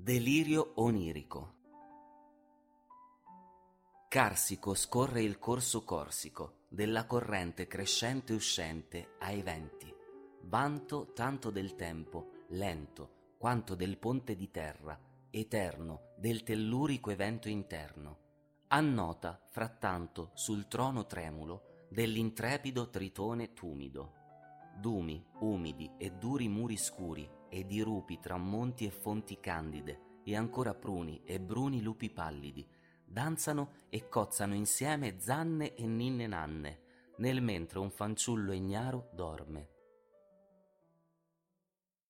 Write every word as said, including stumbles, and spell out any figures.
Delirio onirico. Carsico scorre il corso corsico della corrente crescente e uscente ai venti, vanto tanto del tempo lento quanto del ponte di terra, eterno del tellurico evento interno, annota frattanto sul trono tremulo dell'intrepido tritone tumido. Dumi, umidi e duri muri scuri e dirupi tra monti e fonti candide e ancora pruni e bruni lupi pallidi danzano e cozzano insieme zanne e ninne nanne nel mentre un fanciullo ignaro dorme.